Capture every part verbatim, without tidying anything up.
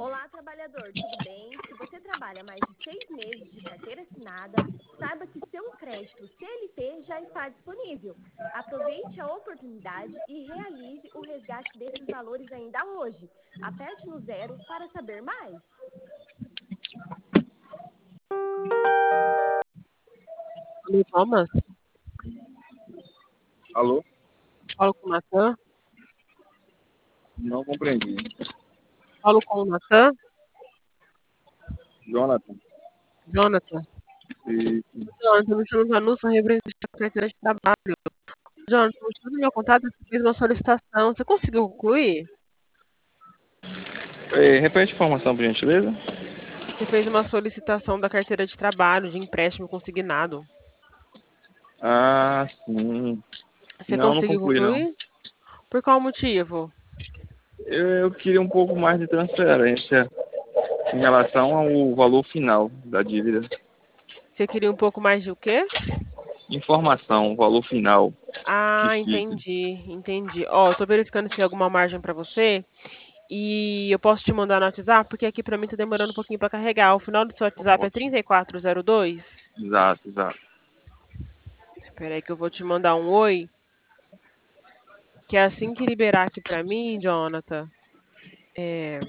Olá, trabalhador, tudo bem? Se você trabalha mais de seis meses de carteira assinada, saiba que seu crédito C L T já está disponível. Aproveite a oportunidade e realize o resgate desses valores ainda hoje. Aperte no zero para saber mais. Alô, Thomas? Alô? Falo com o Natan? Não compreendi. Falo com o Natan? Jonathan? Jonathan? E, Jonathan, me chamo Vanusa, representante da carteira de trabalho. Jonathan, mostrando meu contato, você fez uma solicitação. Você conseguiu concluir? é, repete a informação, por gentileza. Você fez uma solicitação da carteira de trabalho, de empréstimo consignado. Ah, sim. Você Não, não conseguiu concluí, não. concluir? Por qual motivo? Eu, eu queria um pouco mais de transferência em relação ao valor final da dívida. Você queria um pouco mais de o quê? Informação, valor final que Ah, fique. entendi, entendi. Ó, eu tô verificando se tem alguma margem pra você. E eu posso te mandar no WhatsApp, porque aqui pra mim tá demorando um pouquinho pra carregar. O final do seu WhatsApp é Ótimo. trinta e quatro zero dois. Exato, exato. Espera aí que eu vou te mandar um oi. Que é assim que liberar aqui pra mim, Jonathan, é,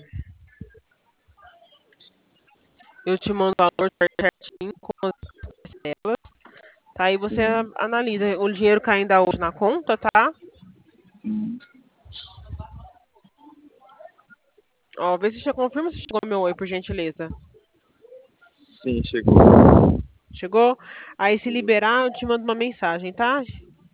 eu te mando o valor certinho com as parcelas. Tá? Aí você Sim. analisa. O dinheiro cai ainda hoje na conta, tá? Sim, Ó, vê se já confirma se chegou meu oi, por gentileza. sim, chegou. Chegou? Aí se liberar, eu te mando uma mensagem, tá?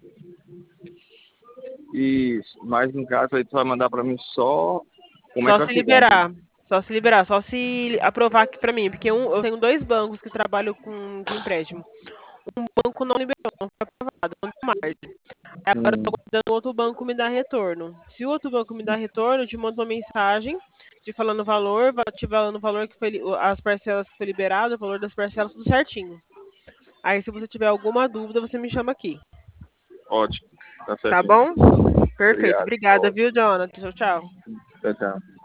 E, mas no caso aí tu vai mandar pra mim só como é Só que vai se ficar, então. liberar. Só se liberar, só se aprovar aqui pra mim, porque um, eu tenho dois bancos que trabalham com, com empréstimo. Um banco não liberou, não foi aprovado, não deu margem. Aí agora eu tô Hum, aguardando o outro banco me dar retorno. Se o outro banco me dar retorno, eu te mando uma mensagem te falando o valor, va- te falando o valor que foi, li- as parcelas que foi liberado, o valor das parcelas, tudo certinho. Aí se você tiver alguma dúvida, você me chama aqui. ótimo. Tá Tá certinho. bom? Perfeito. Obrigado. Obrigada, viu, Jonathan? Tchau, tchau. Tchau, tchau.